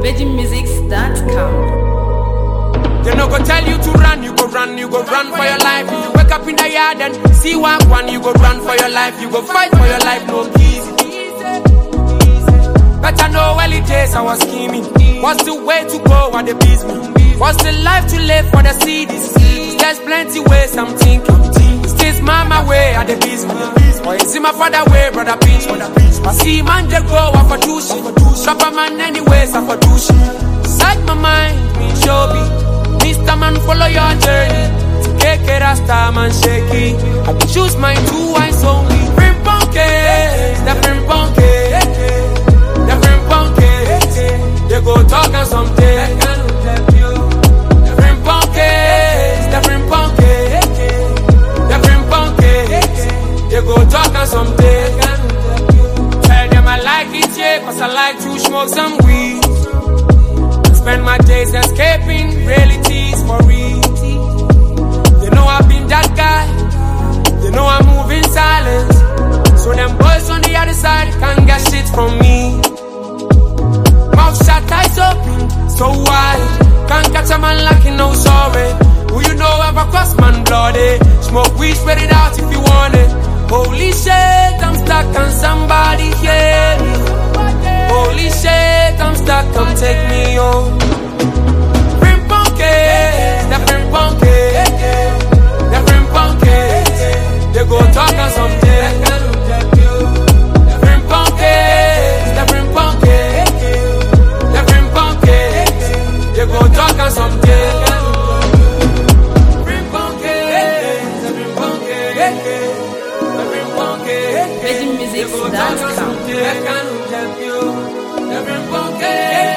VeggieMusics.com. They no go tell you to run, you go run for your life. If you wake up in the yard and see one, you go run for your life, you go fight for your life, no easy. Better know early days I was scheming. What's the way to go at the business? What's the life to live for the cities? There's plenty ways I'm thinking. Is this mama way at the business? Or is it my father way, brother pinch? I see man they go up for douche. Drop a man anyways I for douche. Side my mind, me show me. Mr. Man, follow your journey. Take it rasta man shaky. I choose my two eyes only. Bring punkers, the bring punkers, the bring punkers. They go talk and something. The bring punkers, the bring punkers, the bring punkers. They go talk and something. Tell them I like it, yeah, 'cause I like to smoke some weed. Spend my days escaping realities for real. They know I've been that guy. They know I move in silence. So them boys on the other side can't get shit from me. Mouth shut, eyes open, so wide. Can't catch a man lacking no sorry. Who you know ever cross man bloody? Smoke weed, spread it out if you want it. Holy shit, I'm stuck on somebody hear me. Holy shit, I'm stuck, come take me home. Bring punkers, the bring punkers, the bring punkers. They go talk on something. The bring punkers, the bring punkers, the bring punkers. They go talk on something. Bring punkers, the bring punkers, the bring punkers. VeggieMusics.com. Every